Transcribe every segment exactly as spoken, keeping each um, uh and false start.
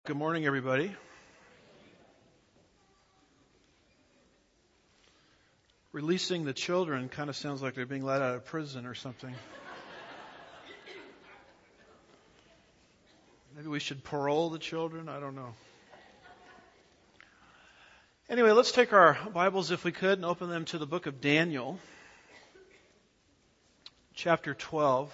Good morning, everybody. Releasing the children kind of sounds like they're being let out of prison or something. Maybe we should parole the children? I don't know. Anyway, let's take our Bibles, if we could, and open them to the book of Daniel, chapter twelve.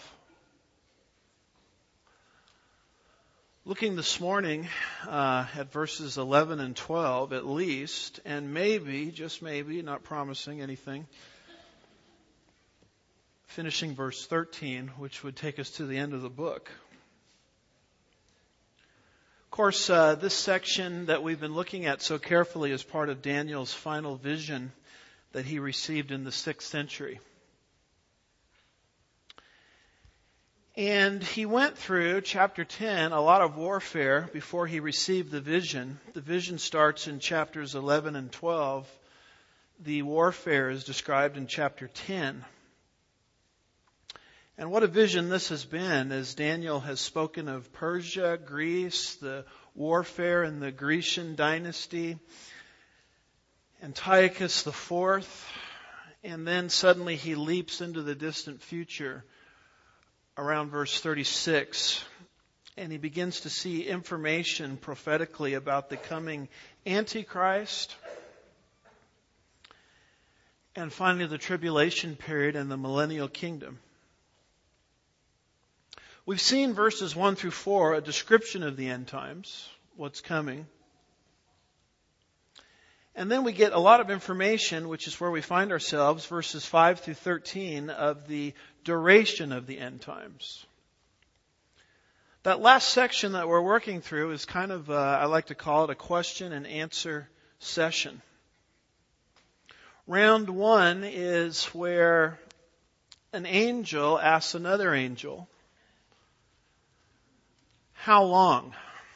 Looking this morning uh, at verses eleven and twelve at least, and maybe, just maybe, not promising anything, finishing verse thirteen, which would take us to the end of the book. Of course, uh, this section that we've been looking at so carefully is part of Daniel's final vision that he received in the sixth century. And he went through, chapter ten, a lot of warfare before he received the vision. The vision starts in chapters eleven and twelve. The warfare is described in chapter ten. And what a vision this has been, as Daniel has spoken of Persia, Greece, the warfare in the Grecian dynasty, Antiochus the Fourth, and then suddenly he leaps into the distant future around verse thirty-six, and he begins to see information prophetically about the coming Antichrist, and finally the tribulation period and the millennial kingdom. We've seen verses one through four, a description of the end times, what's coming. And then we get a lot of information, which is where we find ourselves, verses five through thirteen, of the duration of the end times. That last section that we're working through is kind of, uh, I like to call it a question and answer session. Round one is where an angel asks another angel, how long?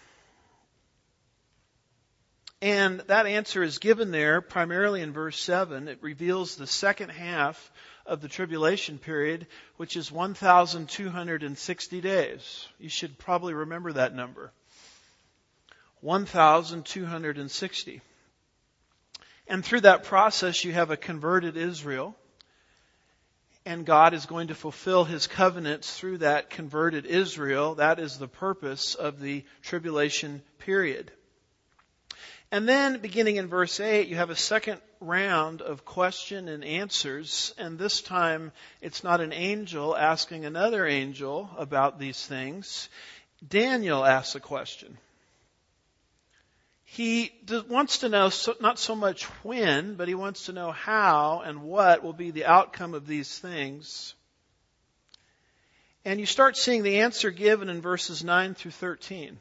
And that answer is given there primarily in verse seven. It reveals the second half of the tribulation period, which is one thousand two hundred sixty days. You should probably remember that number. one thousand two hundred sixty. And through that process, you have a converted Israel. And God is going to fulfill His covenants through that converted Israel. That is the purpose of the tribulation period. And then, beginning in verse eight, you have a second round of question and answers. And this time, it's not an angel asking another angel about these things. Daniel asks a question. He wants to know so, not so much when, but he wants to know how and what will be the outcome of these things. And you start seeing the answer given in verses nine through thirteen.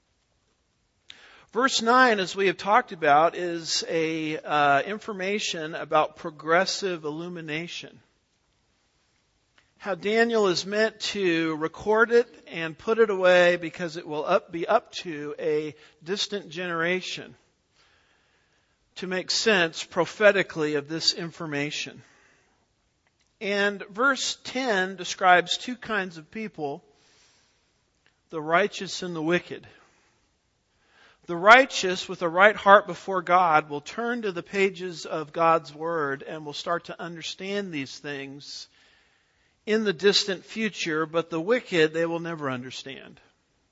Verse nine, as we have talked about, is a uh, information about progressive illumination. How Daniel is meant to record it and put it away because it will up, be up to a distant generation to make sense prophetically of this information. And verse ten describes two kinds of people, the righteous and the wicked. The righteous with a right heart before God will turn to the pages of God's Word and will start to understand these things in the distant future, but the wicked they will never understand.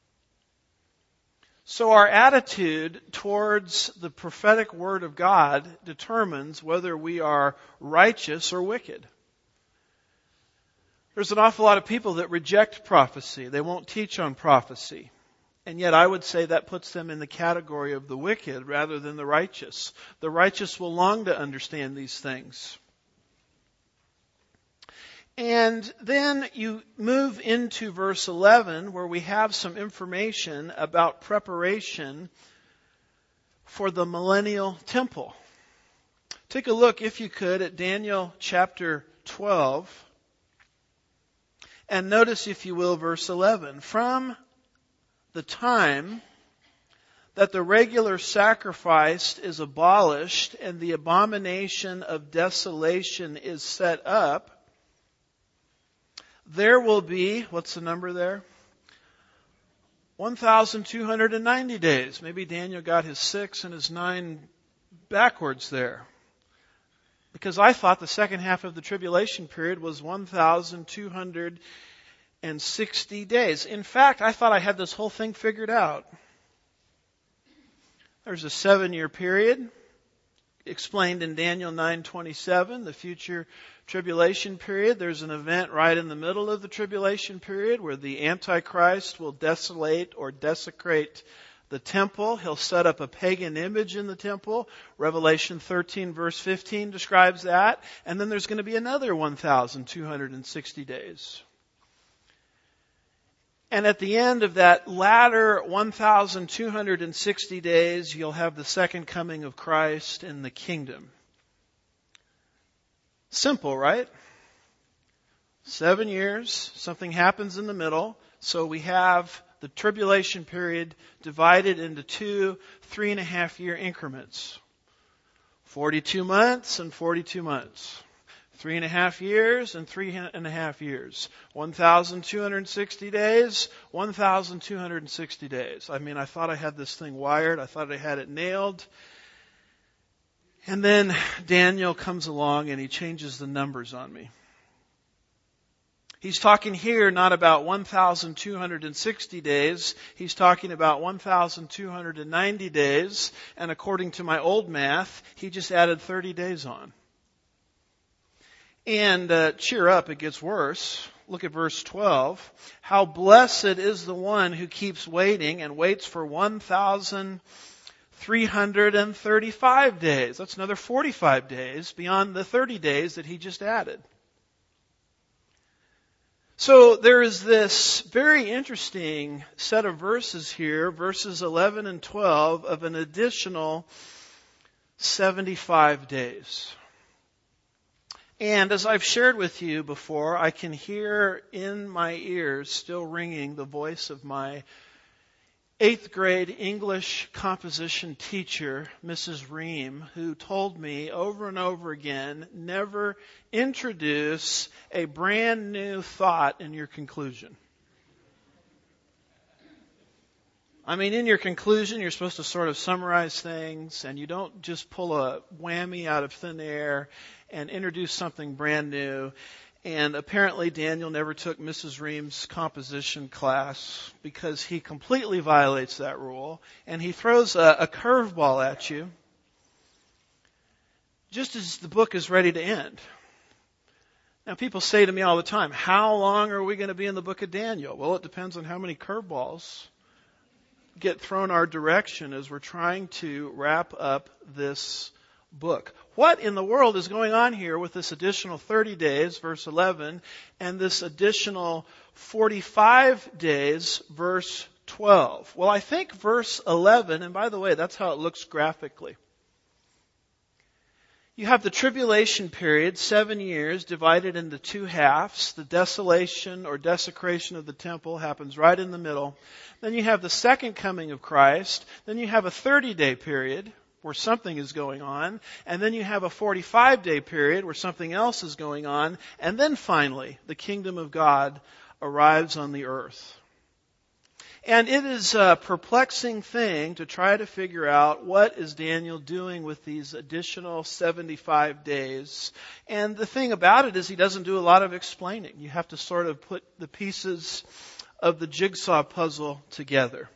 So our attitude towards the prophetic Word of God determines whether we are righteous or wicked. There's an awful lot of people that reject prophecy. They won't teach on prophecy. And yet I would say that puts them in the category of the wicked rather than the righteous. The righteous will long to understand these things. And then you move into verse eleven, where we have some information about preparation for the millennial temple. Take a look, if you could, at Daniel chapter twelve. And notice, if you will, verse eleven. From the time that the regular sacrifice is abolished and the abomination of desolation is set up, there will be, what's the number there? one thousand two hundred ninety days. Maybe Daniel got his six and his nine backwards there. Because I thought the second half of the tribulation period was one thousand two hundred sixty days. In fact, I thought I had this whole thing figured out. There's a seven-year period explained in Daniel nine twenty-seven, the future tribulation period. There's an event right in the middle of the tribulation period where the Antichrist will desolate or desecrate the temple. He'll set up a pagan image in the temple. Revelation thirteen verse fifteen describes that. And then there's going to be another one thousand two hundred sixty days. And at the end of that latter one thousand two hundred sixty days, you'll have the second coming of Christ in the kingdom. Simple, right? Seven years, something happens in the middle. So we have the tribulation period divided into two three and a half year increments. forty-two months and forty-two months. Three and a half years and three and a half years. one thousand two hundred sixty days, one thousand two hundred sixty days. I mean, I thought I had this thing wired. I thought I had it nailed. And then Daniel comes along and he changes the numbers on me. He's talking here not about one thousand two hundred sixty days. He's talking about one thousand two hundred ninety days. And according to my old math, he just added thirty days on. And uh, cheer up, it gets worse. Look at verse twelve. How blessed is the one who keeps waiting and waits for one thousand three hundred thirty-five days. That's another forty-five days beyond the thirty days that he just added. So there is this very interesting set of verses here, verses eleven and twelve, of an additional seventy-five days. And as I've shared with you before, I can hear in my ears still ringing the voice of my eighth grade English composition teacher, Missus Ream, who told me over and over again, never introduce a brand new thought in your conclusion. I mean, in your conclusion, you're supposed to sort of summarize things, and you don't just pull a whammy out of thin air and introduce something brand new. And apparently Daniel never took Missus Ream's composition class because he completely violates that rule. And he throws a, a curveball at you just as the book is ready to end. Now people say to me all the time, how long are we going to be in the book of Daniel? Well, it depends on how many curveballs get thrown our direction as we're trying to wrap up this book. What in the world is going on here with this additional thirty days, verse eleven, and this additional forty-five days, verse twelve? Well, I think verse eleven, and by the way, that's how it looks graphically. You have the tribulation period, seven years, divided into two halves. The desolation or desecration of the temple happens right in the middle. Then you have the second coming of Christ. Then you have a thirty-day period where something is going on. And then you have a forty-five day period where something else is going on. And then finally, the kingdom of God arrives on the earth. And it is a perplexing thing to try to figure out what is Daniel doing with these additional seventy-five days. And the thing about it is he doesn't do a lot of explaining. You have to sort of put the pieces of the jigsaw puzzle together.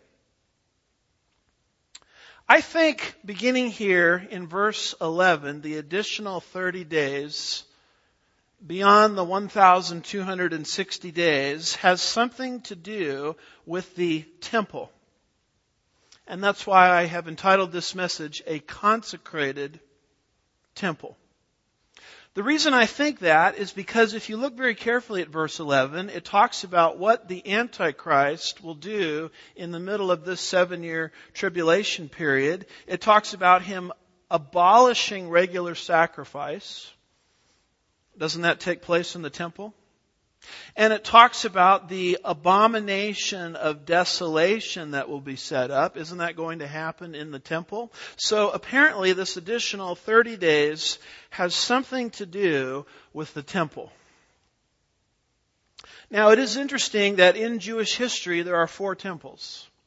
I think beginning here in verse eleven, the additional thirty days beyond the one thousand two hundred sixty days has something to do with the temple. And that's why I have entitled this message, A Consecrated Temple. The reason I think that is because if you look very carefully at verse eleven, it talks about what the Antichrist will do in the middle of this seven-year tribulation period. It talks about him abolishing regular sacrifice. Doesn't that take place in the temple? And it talks about the abomination of desolation that will be set up. Isn't that going to happen in the temple? So apparently this additional thirty days has something to do with the temple. Now it is interesting that in Jewish history there are four temples.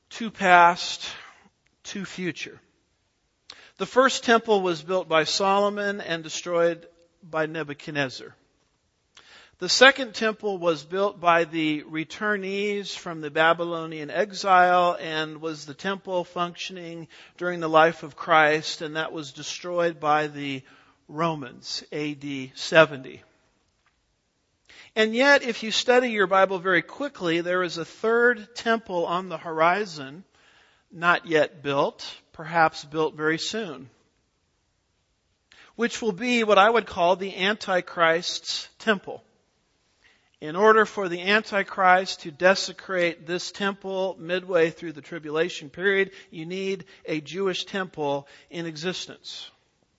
two past, two future. The first temple was built by Solomon and destroyed by Nebuchadnezzar. The second temple was built by the returnees from the Babylonian exile and was the temple functioning during the life of Christ, and that was destroyed by the Romans, A D seventy. And yet, if you study your Bible very quickly, there is a third temple on the horizon, not yet built, perhaps built very soon, which will be what I would call the Antichrist's temple. In order for the Antichrist to desecrate this temple midway through the tribulation period, you need a Jewish temple in existence.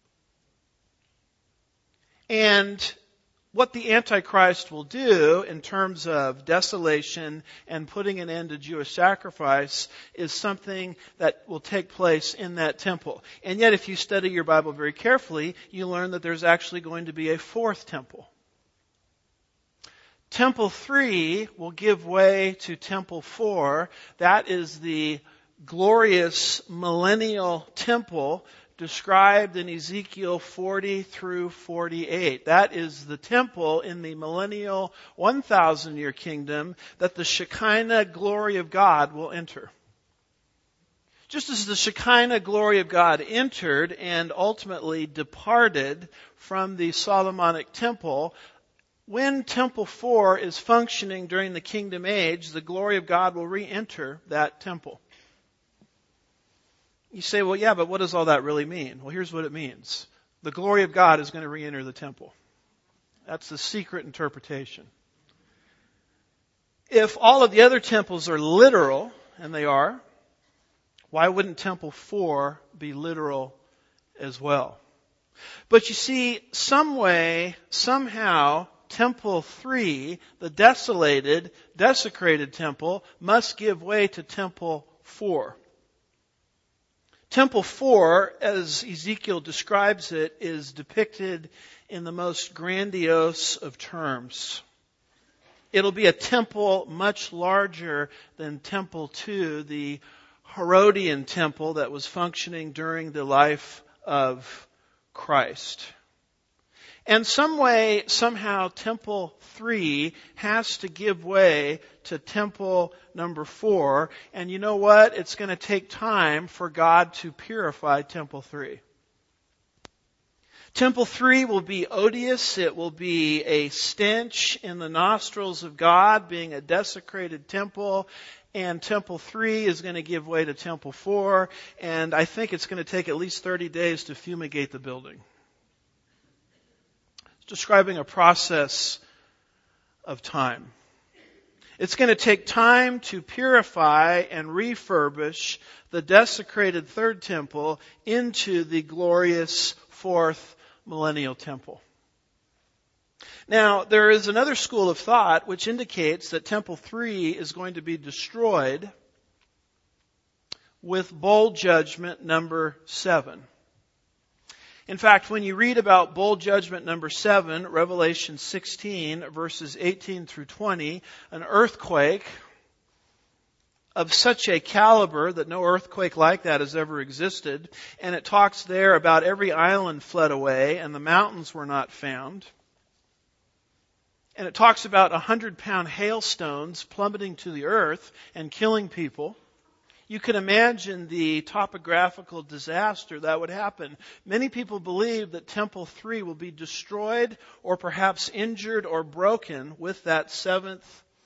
And what the Antichrist will do in terms of desolation and putting an end to Jewish sacrifice is something that will take place in that temple. And yet, if you study your Bible very carefully, you learn that there's actually going to be a fourth temple. Temple three will give way to Temple four. That is the glorious millennial temple described in Ezekiel forty through forty-eight. That is the temple in the millennial one thousand year kingdom that the Shekinah glory of God will enter. Just as the Shekinah glory of God entered and ultimately departed from the Solomonic temple, when Temple four is functioning during the kingdom age, the glory of God will re-enter that temple. You say, well, yeah, but what does all that really mean? Well, here's what it means. The glory of God is going to re-enter the temple. That's the secret interpretation. If all of the other temples are literal, and they are, why wouldn't Temple four be literal as well? But you see, some way, somehow, Temple three, the desolated, desecrated temple, must give way to Temple four. Temple four, as Ezekiel describes it, is depicted in the most grandiose of terms. It'll be a temple much larger than Temple two, the Herodian temple that was functioning during the life of Christ. And some way, somehow, Temple three has to give way to Temple number four. And you know what? It's going to take time for God to purify Temple three. Temple three will be odious. It will be a stench in the nostrils of God, being a desecrated temple. And Temple three is going to give way to Temple four. And I think it's going to take at least thirty days to fumigate the building. Describing a process of time. It's going to take time to purify and refurbish the desecrated third temple into the glorious fourth millennial temple. Now, there is another school of thought which indicates that Temple three is going to be destroyed with bowl judgment number seven. In fact, when you read about bowl judgment number seven, Revelation sixteen, verses eighteen through twenty, an earthquake of such a caliber that no earthquake like that has ever existed, and it talks there about every island fled away and the mountains were not found. And it talks about a hundred pound hailstones plummeting to the earth and killing people. You can imagine the topographical disaster that would happen. Many people believe that Temple three will be destroyed or perhaps injured or broken with that seventh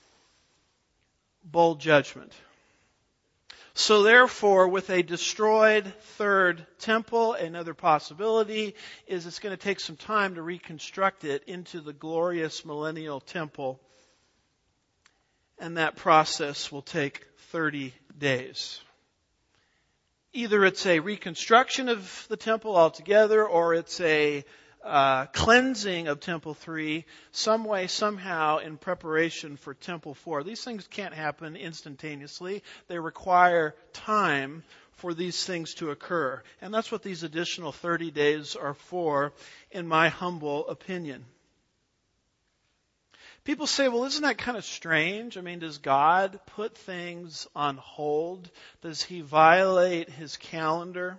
bowl judgment. So therefore, with a destroyed third temple, another possibility is it's going to take some time to reconstruct it into the glorious millennial temple. And that process will take thirty days. Either it's a reconstruction of the temple altogether, or it's a uh, cleansing of Temple three, some way, somehow, in preparation for Temple four. These things can't happen instantaneously. They require time for these things to occur. And that's what these additional thirty days are for, in my humble opinion. People say, well, isn't that kind of strange? I mean, does God put things on hold? Does He violate His calendar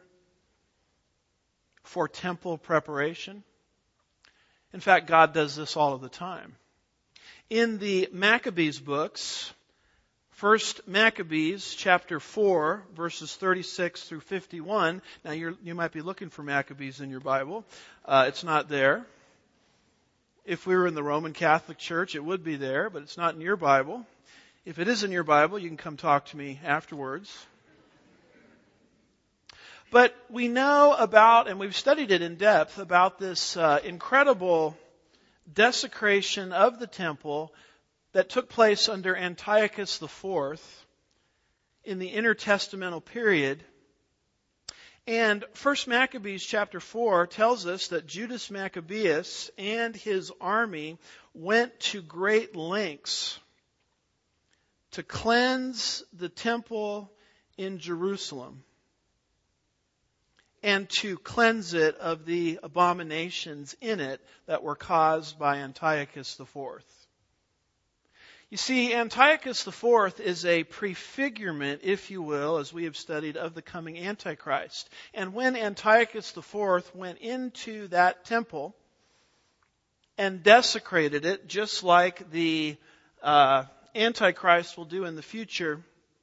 for temple preparation? In fact, God does this all of the time. In the Maccabees books, First Maccabees chapter four, verses thirty-six through fifty-one. Now, you're, you might be looking for Maccabees in your Bible. Uh, it's not there. If we were in the Roman Catholic Church, it would be there, but it's not in your Bible. If it is in your Bible, you can come talk to me afterwards. But we know about, and we've studied it in depth, about this uh, incredible desecration of the temple that took place under Antiochus the Fourth in the intertestamental period. And First Maccabees chapter four tells us that Judas Maccabeus and his army went to great lengths to cleanse the temple in Jerusalem and to cleanse it of the abominations in it that were caused by Antiochus the Fourth. You see, Antiochus the Fourth is a prefigurement, if you will, as we have studied, of the coming Antichrist. And when Antiochus the Fourth went into that temple and desecrated it, just like the uh, Antichrist will do in the future,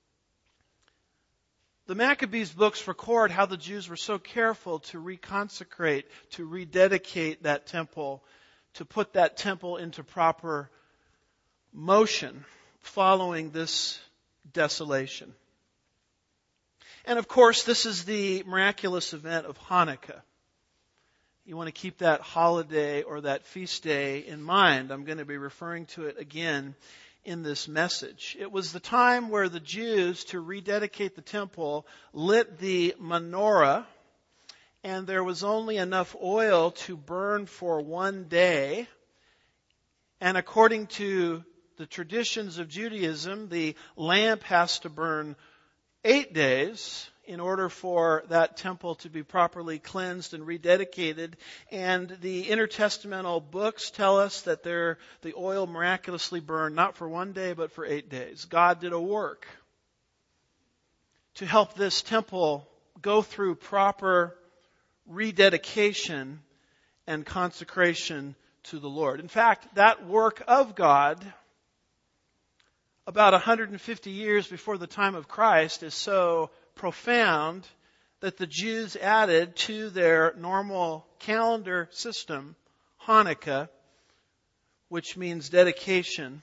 the Maccabees books record how the Jews were so careful to reconsecrate, to rededicate that temple, to put that temple into proper motion following this desolation. And of course, this is the miraculous event of Hanukkah. You want to keep that holiday or that feast day in mind. I'm going to be referring to it again in this message. It was the time where the Jews, to rededicate the temple, lit the menorah, and there was only enough oil to burn for one day. And according to the traditions of Judaism, the lamp has to burn eight days in order for that temple to be properly cleansed and rededicated. And the intertestamental books tell us that there, the oil miraculously burned not for one day, but for eight days. God did a work to help this temple go through proper rededication and consecration to the Lord. In fact, that work of God, about one hundred fifty years before the time of Christ, is so profound that the Jews added to their normal calendar system Hanukkah, which means dedication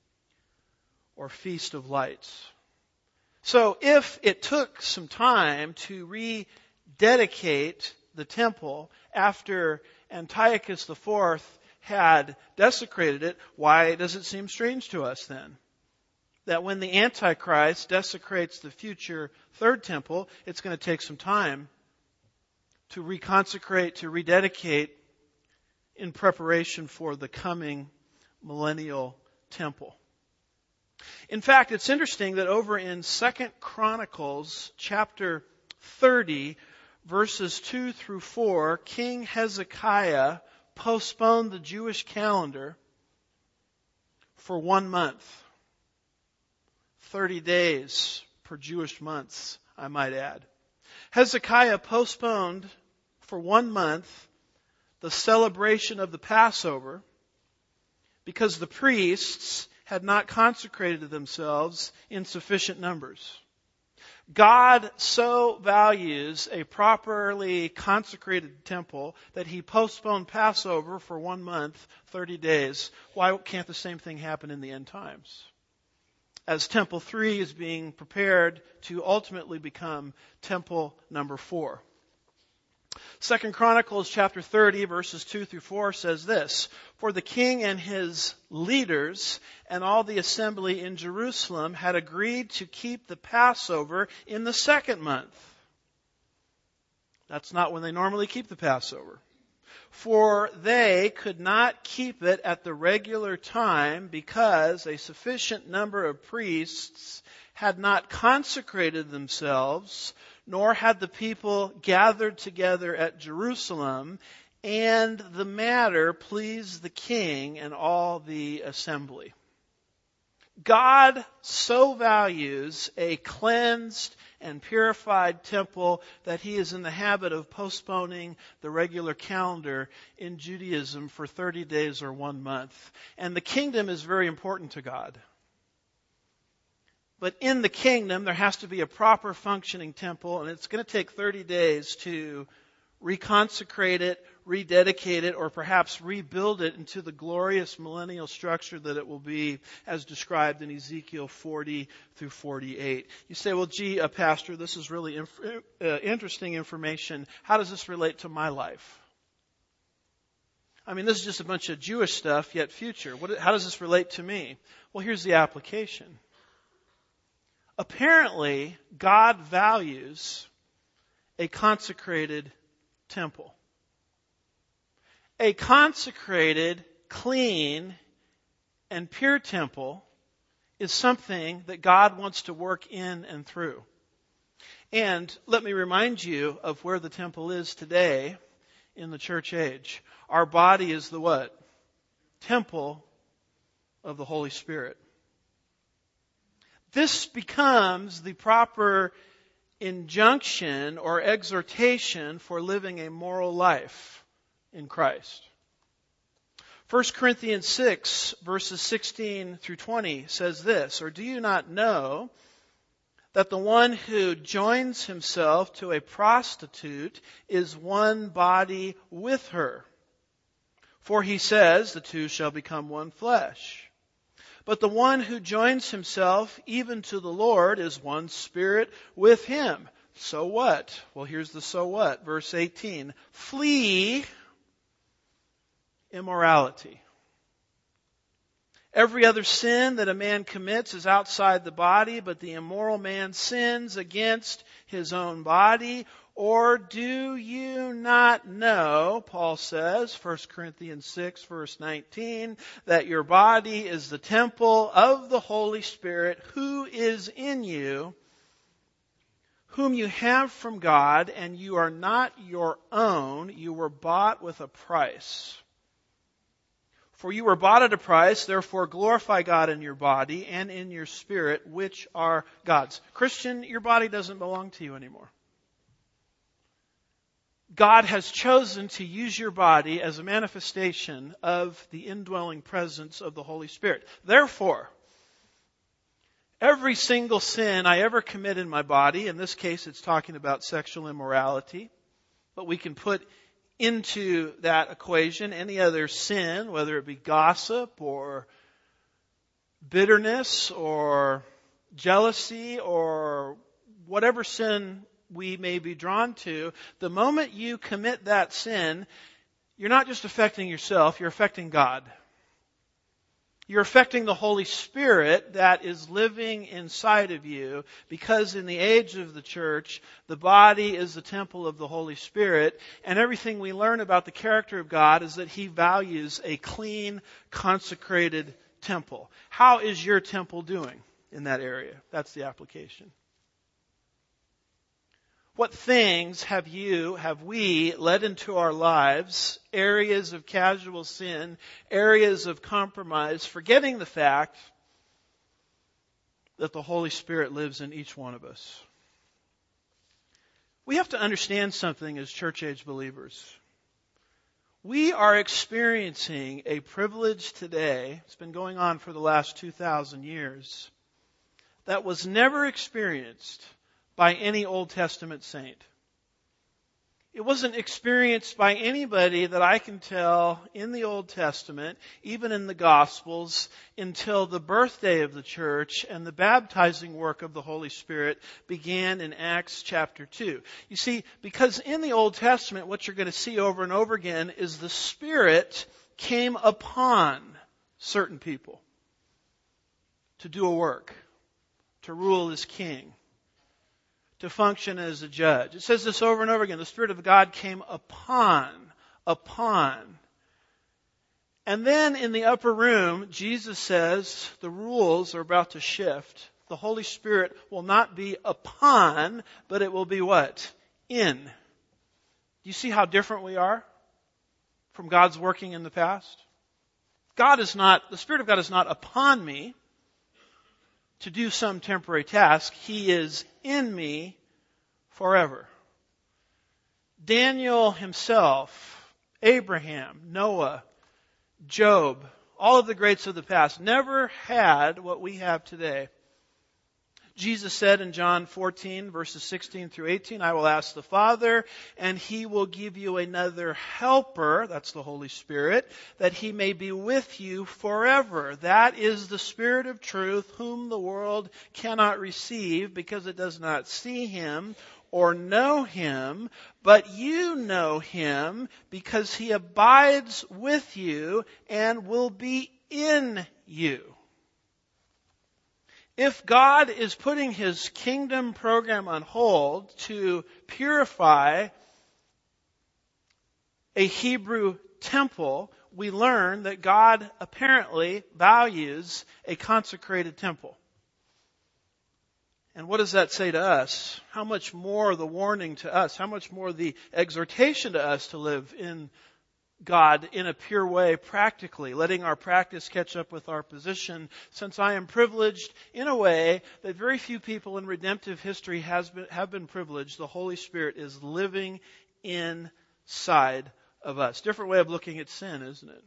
or feast of lights. So if it took some time to rededicate the temple after Antiochus the Fourth had desecrated it, why does it seem strange to us then that when the Antichrist desecrates the future third temple, it's going to take some time to reconsecrate, to rededicate in preparation for the coming millennial temple? In fact, it's interesting that over in Second Chronicles chapter thirty, verses two through four, King Hezekiah postponed the Jewish calendar for one month. thirty days per Jewish month, I might add. Hezekiah postponed for one month the celebration of the Passover because the priests had not consecrated themselves in sufficient numbers. God so values a properly consecrated temple that He postponed Passover for one month, thirty days. Why can't the same thing happen in the end times? As Temple three is being prepared to ultimately become Temple number four. Second Chronicles chapter thirty, verses two through four says this: For the king and his leaders and all the assembly in Jerusalem had agreed to keep the Passover in the second month. That's not when they normally keep the Passover. For they could not keep it at the regular time because a sufficient number of priests had not consecrated themselves, nor had the people gathered together at Jerusalem and the matter pleased the king and all the assembly. God so values a cleansed and purified temple that he is in the habit of postponing the regular calendar in Judaism for thirty days or one month. And the kingdom is very important to God. But in the kingdom, there has to be a proper functioning temple, and it's going to take thirty days to reconsecrate it, rededicate it, or perhaps rebuild it into the glorious millennial structure that it will be as described in Ezekiel forty through forty-eight. You say, well, gee, uh, Pastor, this is really inf- uh, interesting information. How does this relate to my life? I mean, this is just a bunch of Jewish stuff, yet future. What, how does this relate to me? Well, here's the application. Apparently, God values a consecrated temple. A consecrated, clean, and pure temple is something that God wants to work in and through. And let me remind you of where the temple is today in the church age. Our body is the what? Temple of the Holy Spirit. This becomes the proper injunction or exhortation for living a moral life in Christ. First Corinthians six, verses sixteen through twenty says this, or do you not know that the one who joins himself to a prostitute is one body with her? For he says, the two shall become one flesh. But the one who joins himself even to the Lord is one spirit with him. So what? Well, here's the so what. Verse eighteen. Flee immorality. Every other sin that a man commits is outside the body, but the immoral man sins against his own body. Or do you not know, Paul says, First Corinthians six, verse nineteen, that your body is the temple of the Holy Spirit who is in you, whom you have from God, and you are not your own, you were bought with a price. For you were bought at a price, therefore glorify God in your body and in your spirit, which are God's. Christian, your body doesn't belong to you anymore. God has chosen to use your body as a manifestation of the indwelling presence of the Holy Spirit. Therefore, every single sin I ever commit in my body, in this case it's talking about sexual immorality, but we can put into that equation any other sin, whether it be gossip or bitterness or jealousy or whatever sin we may be drawn to. The moment you commit that sin, you're not just affecting yourself, you're affecting God. You're affecting the Holy Spirit that is living inside of you, because in the age of the church, the body is the temple of the Holy Spirit, and everything we learn about the character of God is that He values a clean, consecrated temple. How is your temple doing in that area? That's the application. What things have you, have we led into our lives, areas of casual sin, areas of compromise, forgetting the fact that the Holy Spirit lives in each one of us? We have to understand something as church-age believers. We are experiencing a privilege today, it's been going on for the last two thousand years, that was never experienced by any Old Testament saint. It wasn't experienced by anybody that I can tell in the Old Testament, even in the Gospels, until the birthday of the church and the baptizing work of the Holy Spirit began in Acts chapter two. You see, because in the Old Testament, what you're going to see over and over again is the Spirit came upon certain people to do a work, to rule as king, to function as a judge. It says this over and over again. The Spirit of God came upon, upon. And then in the upper room, Jesus says the rules are about to shift. The Holy Spirit will not be upon, but it will be what? In. Do you see how different we are? from God's working in the past? God is not, the Spirit of God is not upon me to do some temporary task. He is in me forever. Daniel himself, Abraham, Noah, Job, all of the greats of the past never had what we have today. Jesus said in John fourteen, verses sixteen through eighteen, I will ask the Father, and He will give you another helper, that's the Holy Spirit, that He may be with you forever. That is the Spirit of truth, whom the world cannot receive, because it does not see Him or know Him, but you know Him, because He abides with you and will be in you. If God is putting His kingdom program on hold to purify a Hebrew temple, we learn that God apparently values a consecrated temple. And what does that say to us? How much more the warning to us? How much more the exhortation to us to live in God in a pure way practically, letting our practice catch up with our position, since I am privileged in a way that very few people in redemptive history has been, have been privileged. The Holy Spirit is living inside of us. Different way of looking at sin, isn't it?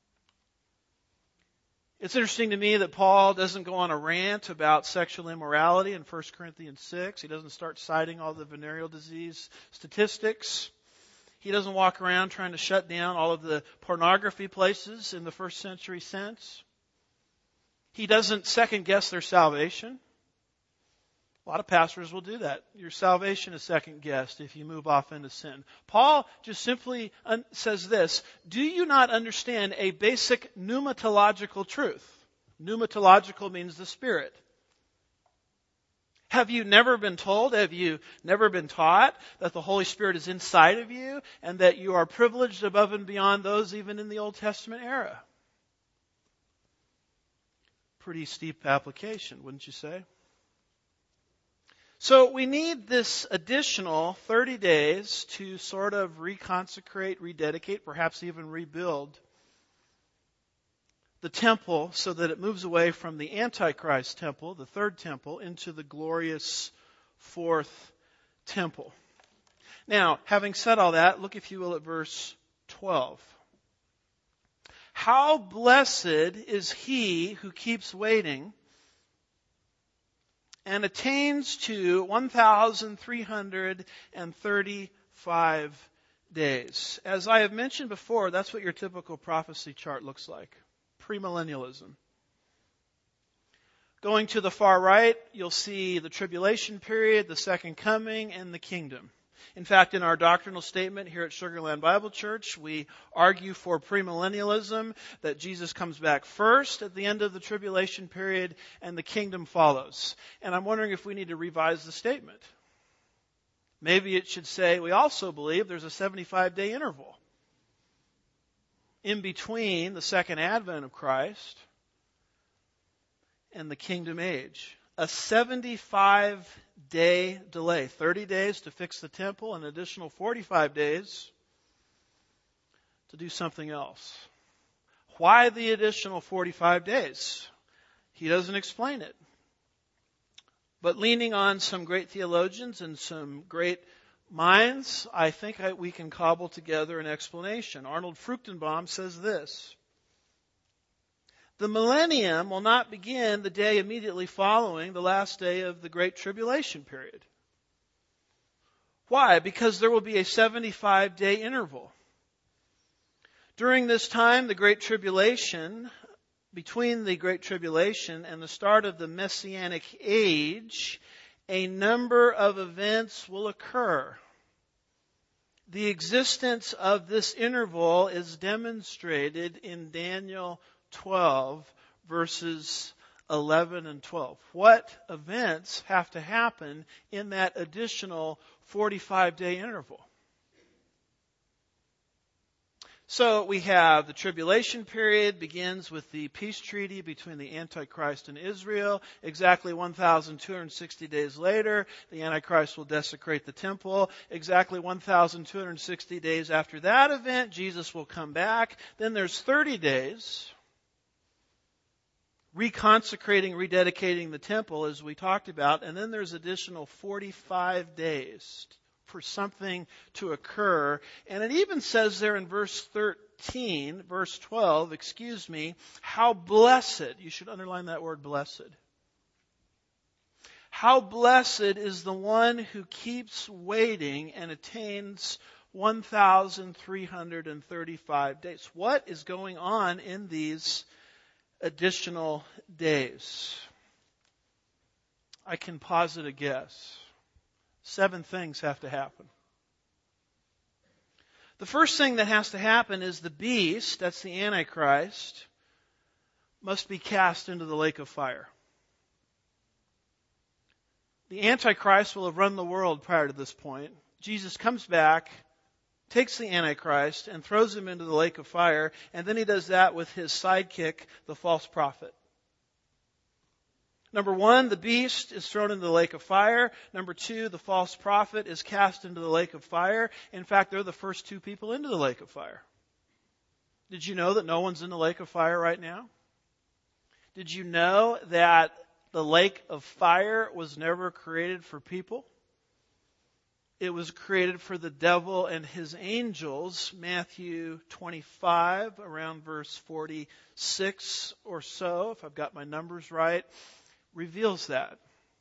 It's interesting to me that Paul doesn't go on a rant about sexual immorality in First Corinthians six. He doesn't start citing all the venereal disease statistics. He doesn't walk around trying to shut down all of the pornography places in the first century sense. He doesn't second guess their salvation. A lot of pastors will do that. Your salvation is second guessed if you move off into sin. Paul just simply un- says this, do you not understand a basic pneumatological truth? Pneumatological means the Spirit. Have you never been told, have you never been taught that the Holy Spirit is inside of you and that you are privileged above and beyond those even in the Old Testament era? Pretty steep application, wouldn't you say? So we need this additional thirty days to sort of reconsecrate, rededicate, perhaps even rebuild the temple so that it moves away from the Antichrist temple, the third temple, into the glorious fourth temple. Now, having said all that, look if you will at verse twelve. How blessed is he who keeps waiting and attains to one thousand three hundred thirty-five days. As I have mentioned before, that's what your typical prophecy chart looks like. Premillennialism. Going to the far right, you'll see the tribulation period, the second coming, and the kingdom. In fact, in our doctrinal statement here at Sugar Land Bible Church, we argue for premillennialism, that Jesus comes back first at the end of the tribulation period, and the kingdom follows. And I'm wondering if we need to revise the statement. Maybe it should say, we also believe there's a seventy-five day interval in between the second advent of Christ and the kingdom age. A seventy-five day delay. thirty days to fix the temple, an additional forty-five days to do something else. Why the additional forty-five days? He doesn't explain it. But leaning on some great theologians and some great minds, I think I, we can cobble together an explanation. Arnold Fruchtenbaum says this: the millennium will not begin the day immediately following the last day of the Great Tribulation period. Why? Because there will be a seventy-five day interval. During this time, the Great Tribulation, between the Great Tribulation and the start of the Messianic age, a number of events will occur. The existence of this interval is demonstrated in Daniel twelve, verses eleven and twelve. What events have to happen in that additional forty-five day interval? So we have the tribulation period begins with the peace treaty between the Antichrist and Israel. Exactly one thousand two hundred sixty days later, the Antichrist will desecrate the temple. Exactly one thousand two hundred sixty days after that event, Jesus will come back. Then there's thirty days reconsecrating, rededicating the temple, as we talked about. And then there's additional forty-five days for something to occur. And it even says there in verse thirteen, verse twelve, excuse me, how blessed, you should underline that word blessed. How blessed is the one who keeps waiting and attains one thousand three hundred thirty-five days. What is going on in these additional days? I can posit a guess. Seven things have to happen. The first thing that has to happen is the beast, that's the Antichrist, must be cast into the lake of fire. The Antichrist will have run the world prior to this point. Jesus comes back, takes the Antichrist, and throws him into the lake of fire, and then he does that with his sidekick, the false prophet. Number one, the beast is thrown into the lake of fire. Number two, the false prophet is cast into the lake of fire. In fact, they're the first two people into the lake of fire. Did you know that no one's in the lake of fire right now? Did you know that the lake of fire was never created for people? It was created for the devil and his angels. Matthew twenty-five, around verse forty-six or so, if I've got my numbers right, reveals that.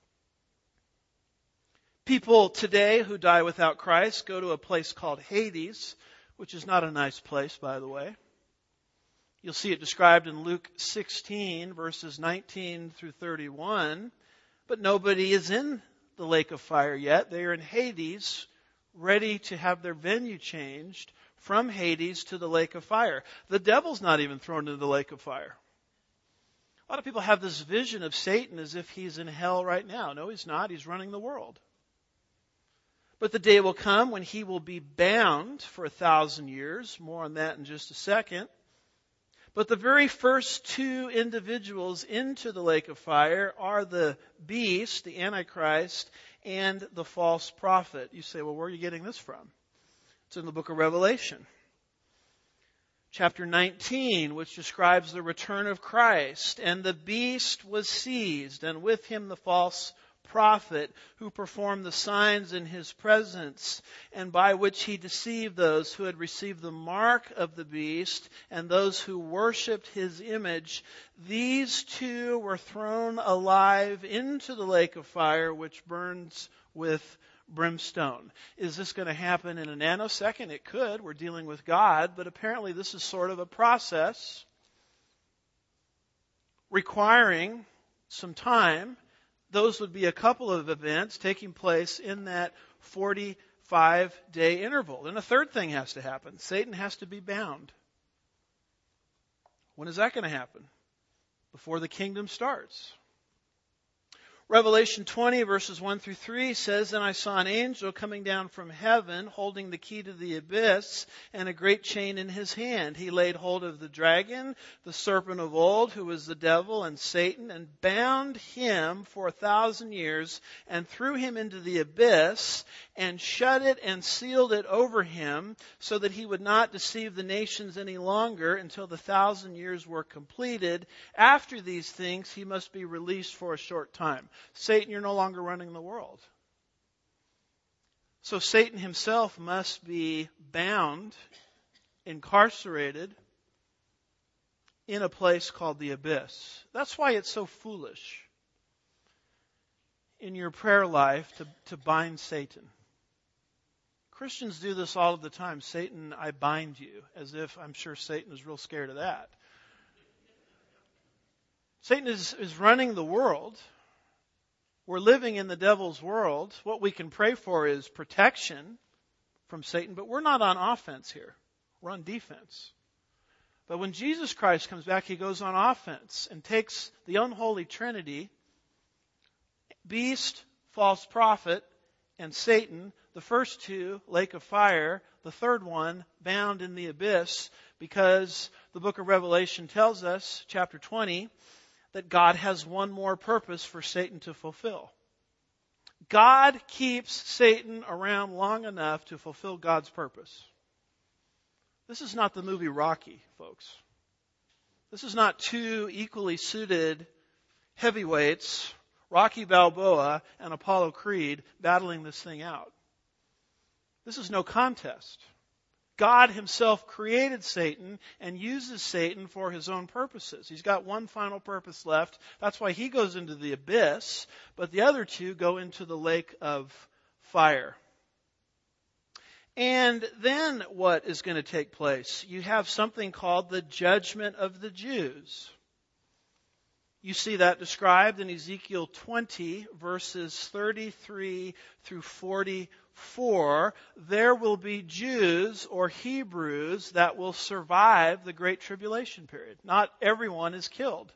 People today who die without Christ go to a place called Hades, which is not a nice place, by the way. You'll see it described in Luke sixteen, verses nineteen through thirty-one. But nobody is in the lake of fire yet. They are in Hades, ready to have their venue changed from Hades to the lake of fire. The devil's not even thrown into the lake of fire. A lot of people have this vision of Satan as if he's in hell right now. No, he's not. He's running the world. But the day will come when he will be bound for a thousand years. More on that in just a second. But the very first two individuals into the lake of fire are the beast, the Antichrist, and the false prophet. You say, well, where are you getting this from? It's in the book of Revelation. Chapter nineteen, which describes the return of Christ. And the beast was seized, and with him the false prophet, who performed the signs in his presence, and by which he deceived those who had received the mark of the beast, and those who worshipped his image. These two were thrown alive into the lake of fire, which burns with brimstone. Is this going to happen in a nanosecond? It could. We're dealing with God, but apparently this is sort of a process requiring some time. Those would be a couple of events taking place in that forty-five day interval. Then a third thing has to happen. Satan has to be bound. When is that going to happen? Before the kingdom starts. Revelation twenty, verses one through three says, "And I saw an angel coming down from heaven, holding the key to the abyss, and a great chain in his hand. He laid hold of the dragon, the serpent of old, who was the devil and Satan, and bound him for a thousand years, and threw him into the abyss, and shut it and sealed it over him, so that he would not deceive the nations any longer until the thousand years were completed. After these things, he must be released for a short time." Satan, you're no longer running the world. So Satan himself must be bound, incarcerated, in a place called the abyss. That's why it's so foolish in your prayer life to, to bind Satan. Christians do this all of the time. Satan, I bind you, as if I'm sure Satan is real scared of that. Satan is, is running the world. We're living in the devil's world. What we can pray for is protection from Satan, but we're not on offense here. We're on defense. But when Jesus Christ comes back, he goes on offense and takes the unholy trinity, beast, false prophet, and Satan, the first two, lake of fire, the third one, bound in the abyss, because the book of Revelation tells us, chapter twenty, that God has one more purpose for Satan to fulfill. God keeps Satan around long enough to fulfill God's purpose. This is not the movie Rocky, folks. This is not two equally suited heavyweights, Rocky Balboa and Apollo Creed, battling this thing out. This is no contest. God himself created Satan and uses Satan for his own purposes. He's got one final purpose left. That's why he goes into the abyss, but the other two go into the lake of fire. And then what is going to take place? You have something called the judgment of the Jews. You see that described in Ezekiel twenty, verses thirty-three through forty-four. There will be Jews or Hebrews that will survive the Great Tribulation period. Not everyone is killed.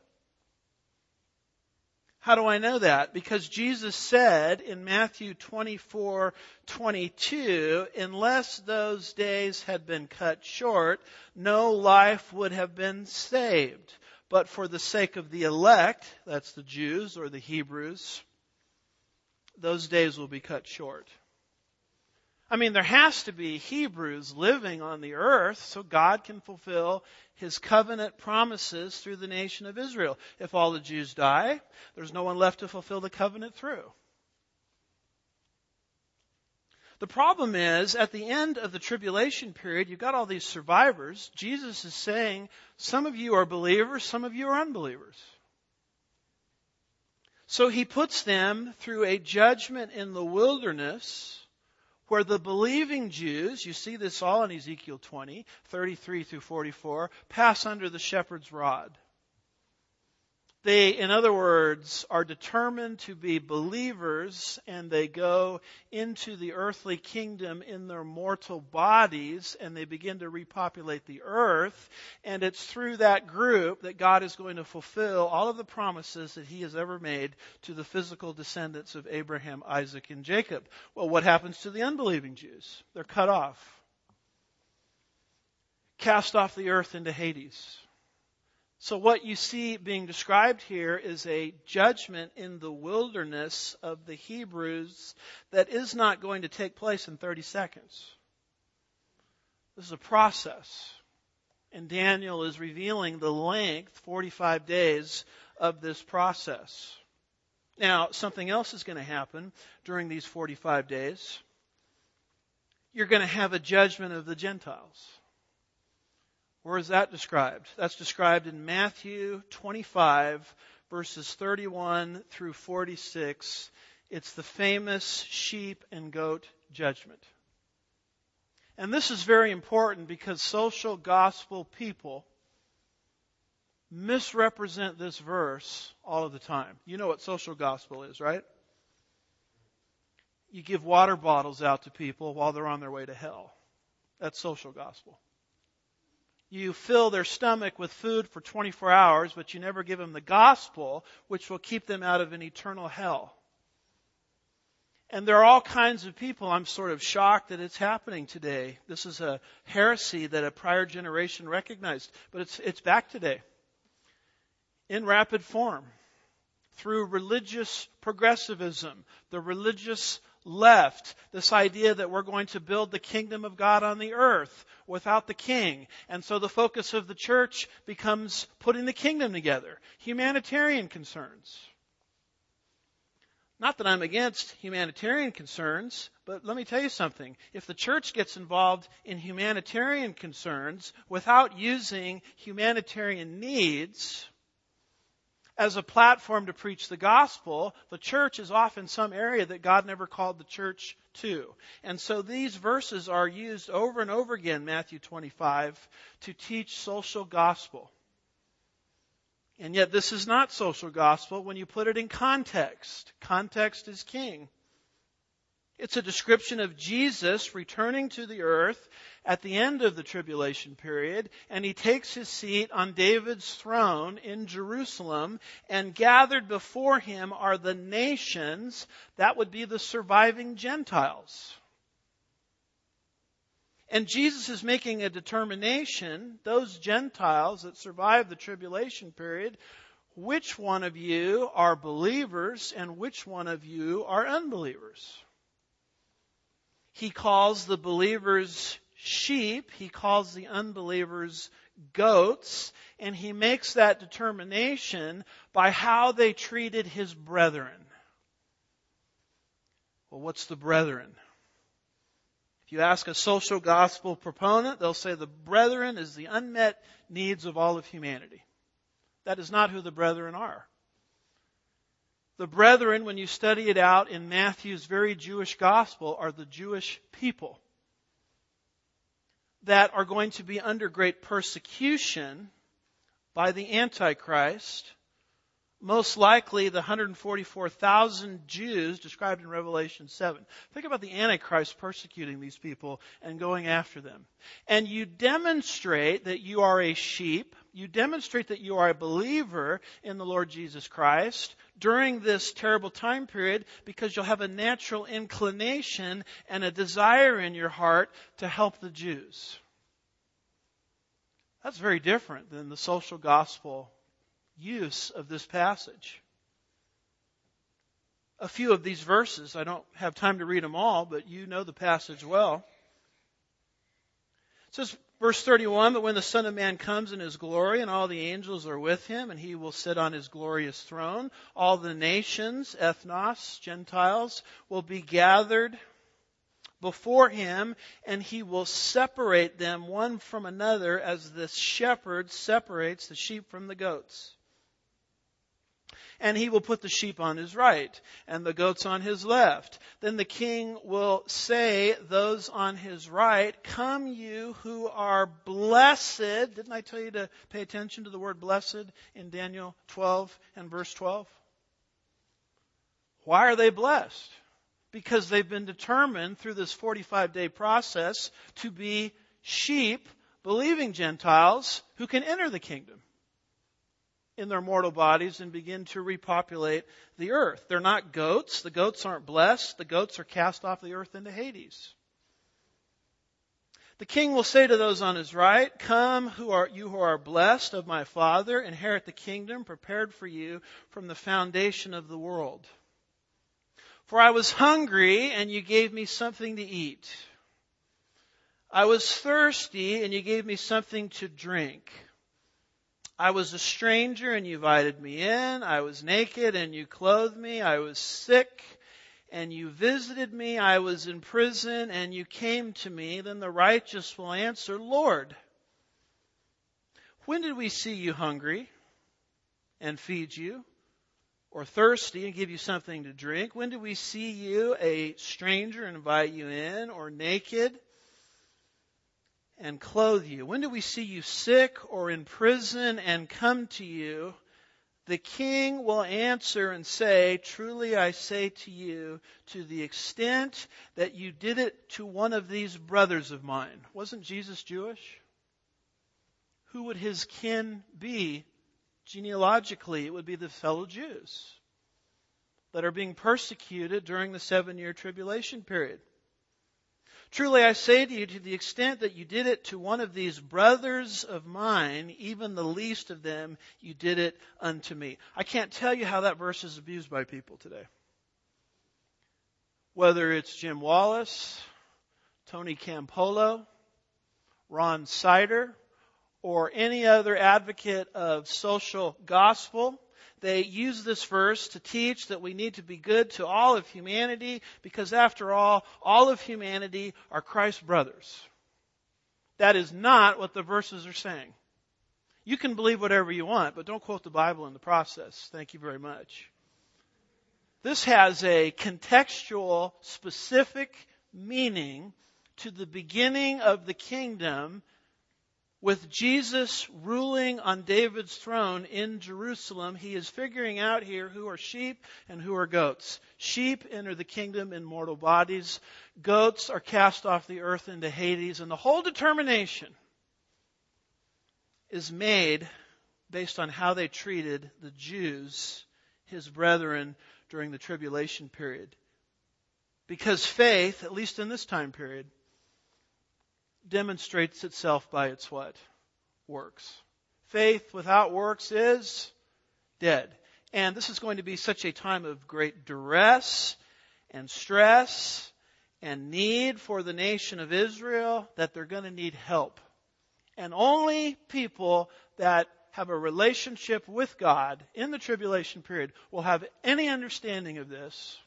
How do I know that? Because Jesus said in Matthew twenty-four twenty-two, unless those days had been cut short, no life would have been saved. But for the sake of the elect, that's the Jews or the Hebrews, those days will be cut short. I mean, there has to be Hebrews living on the earth so God can fulfill his covenant promises through the nation of Israel. If all the Jews die, there's no one left to fulfill the covenant through. The problem is, at the end of the tribulation period, you've got all these survivors. Jesus is saying, some of you are believers, some of you are unbelievers. So he puts them through a judgment in the wilderness where the believing Jews, you see this all in Ezekiel twenty, thirty-three through forty-four, pass under the shepherd's rod. They, in other words, are determined to be believers, and they go into the earthly kingdom in their mortal bodies, and they begin to repopulate the earth. And it's through that group that God is going to fulfill all of the promises that he has ever made to the physical descendants of Abraham, Isaac, and Jacob. Well, what happens to the unbelieving Jews? They're cut off. Cast off the earth into Hades. So what you see being described here is a judgment in the wilderness of the Hebrews that is not going to take place in thirty seconds. This is a process. And Daniel is revealing the length, forty-five days, of this process. Now, something else is going to happen during these forty-five days. You're going to have a judgment of the Gentiles. Where is that described? That's described in Matthew twenty-five, verses thirty-one through forty-six. It's the famous sheep and goat judgment. And this is very important because social gospel people misrepresent this verse all of the time. You know what social gospel is, right? You give water bottles out to people while they're on their way to hell. That's social gospel. You fill their stomach with food for twenty-four hours, but you never give them the gospel, which will keep them out of an eternal hell. And there are all kinds of people. I'm sort of shocked that it's happening today. This is a heresy that a prior generation recognized, but it's it's back today in rapid form through religious progressivism, the religious left, this idea that we're going to build the kingdom of God on the earth without the king. And so the focus of the church becomes putting the kingdom together. Humanitarian concerns. Not that I'm against humanitarian concerns, but let me tell you something. If the church gets involved in humanitarian concerns without using humanitarian needs as a platform to preach the gospel, the church is off in some area that God never called the church to. And so these verses are used over and over again, Matthew twenty-five, to teach social gospel. And yet this is not social gospel when you put it in context. Context is king. It's a description of Jesus returning to the earth at the end of the tribulation period, and he takes his seat on David's throne in Jerusalem, and gathered before him are the nations, that would be the surviving Gentiles. And Jesus is making a determination, those Gentiles that survive the tribulation period, which one of you are believers and which one of you are unbelievers. He calls the believers sheep, he calls the unbelievers goats, and he makes that determination by how they treated his brethren. Well, what's the brethren? If you ask a social gospel proponent, they'll say the brethren is the unmet needs of all of humanity. That is not who the brethren are. The brethren, when you study it out in Matthew's very Jewish gospel, are the Jewish people that are going to be under great persecution by the Antichrist, most likely the one hundred forty-four thousand Jews described in Revelation seven. Think about the Antichrist persecuting these people and going after them. And you demonstrate that you are a sheep, you demonstrate that you are a believer in the Lord Jesus Christ during this terrible time period, because you'll have a natural inclination and a desire in your heart to help the Jews. That's very different than the social gospel use of this passage. A few of these verses, I don't have time to read them all, but you know the passage well. It says, verse thirty-one, but when the Son of Man comes in his glory and all the angels are with him, and he will sit on his glorious throne, all the nations, ethnos, Gentiles, will be gathered before him, and he will separate them one from another as the shepherd separates the sheep from the goats. And he will put the sheep on his right and the goats on his left. Then the king will say, those on his right, come you who are blessed. Didn't I tell you to pay attention to the word blessed in Daniel twelve and verse twelve? Why are they blessed? Because they've been determined through this forty-five day process to be sheep, believing Gentiles who can enter the kingdom in their mortal bodies and begin to repopulate the earth. They're not goats. The goats aren't blessed. The goats are cast off the earth into Hades. The king will say to those on his right, come, who are you who are blessed of my Father, inherit the kingdom prepared for you from the foundation of the world. For I was hungry, and you gave me something to eat. I was thirsty, and you gave me something to drink. I was a stranger, and you invited me in. I was naked, and you clothed me. I was sick, and you visited me. I was in prison, and you came to me. Then the righteous will answer, Lord, when did we see you hungry and feed you, or thirsty and give you something to drink? When did we see you a stranger and invite you in, or naked and clothe you? When did we see you sick or in prison and come to you? The king will answer and say, truly I say to you, to the extent that you did it to one of these brothers of mine. Wasn't Jesus Jewish? Who would his kin be? Genealogically, it would be the fellow Jews that are being persecuted during the seven-year tribulation period. Truly I say to you, to the extent that you did it to one of these brothers of mine, even the least of them, you did it unto me. I can't tell you how that verse is abused by people today. Whether it's Jim Wallace, Tony Campolo, Ron Sider, or any other advocate of social gospel, they use this verse to teach that we need to be good to all of humanity because, after all, all of humanity are Christ's brothers. That is not what the verses are saying. You can believe whatever you want, but don't quote the Bible in the process. Thank you very much. This has a contextual, specific meaning to the beginning of the kingdom, With Jesus ruling on David's throne in Jerusalem, he is figuring out here who are sheep and who are goats. Sheep enter the kingdom in mortal bodies. Goats are cast off the earth into Hades. And the whole determination is made based on how they treated the Jews, his brethren, during the tribulation period. Because faith, at least in this time period, demonstrates itself by its what? Works. Faith without works is dead. And this is going to be such a time of great duress and stress and need for the nation of Israel that they're going to need help. And only people that have a relationship with God in the tribulation period will have any understanding of this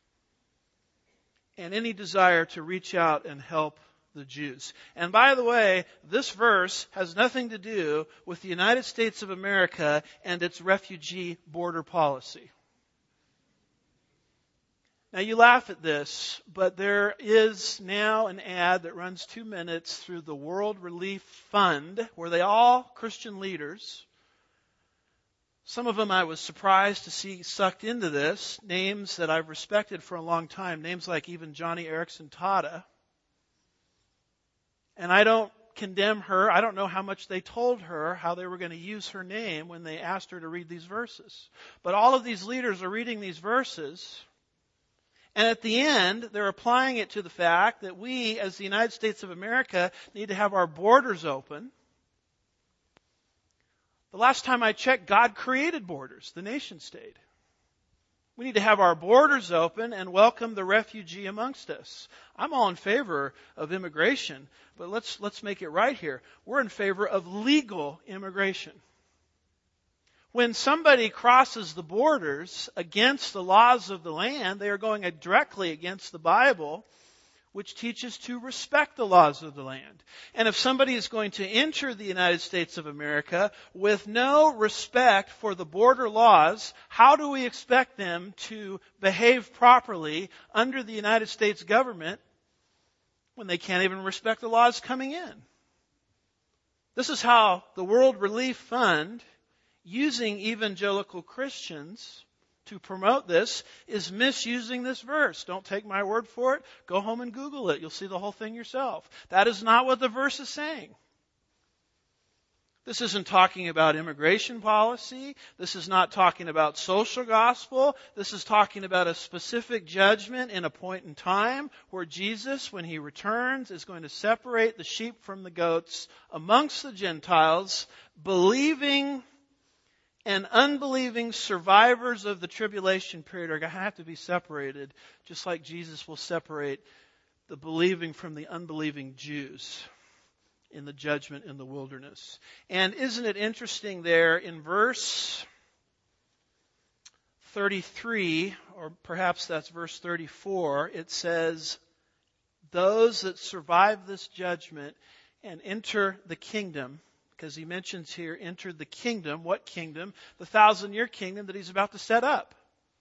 and any desire to reach out and help the Jews. And by the way, this verse has nothing to do with the United States of America and its refugee border policy. Now you laugh at this, but there is now an ad that runs two minutes through the World Relief Fund, where they all Christian leaders. Some of them I was surprised to see sucked into this, names that I've respected for a long time, names like even Johnny Erickson Tada. And I don't condemn her. I don't know how much they told her how they were going to use her name when they asked her to read these verses. But all of these leaders are reading these verses, and at the end, they're applying it to the fact that we, as the United States of America, need to have our borders open. The last time I checked, God created borders, the nation state. We need to have our borders open and welcome the refugee amongst us. I'm all in favor of immigration, but let's let's make it right here. We're in favor of legal immigration. When somebody crosses the borders against the laws of the land, they are going directly against the Bible, which teaches to respect the laws of the land. And if somebody is going to enter the United States of America with no respect for the border laws, how do we expect them to behave properly under the United States government when they can't even respect the laws coming in? This is how the World Relief Fund, using evangelical Christians to promote this, is misusing this verse. Don't take my word for it. Go home and Google it. You'll see the whole thing yourself. That is not what the verse is saying. This isn't talking about immigration policy. This is not talking about social gospel. This is talking about a specific judgment in a point in time where Jesus, when he returns, is going to separate the sheep from the goats amongst the Gentiles, believing and unbelieving survivors of the tribulation period are going to have to be separated, just like Jesus will separate the believing from the unbelieving Jews in the judgment in the wilderness. And isn't it interesting there in verse thirty-three, or perhaps that's verse thirty-four, it says, those that survive this judgment and enter the kingdom, because he mentions here, entered the kingdom. What kingdom? The thousand-year kingdom that he's about to set up.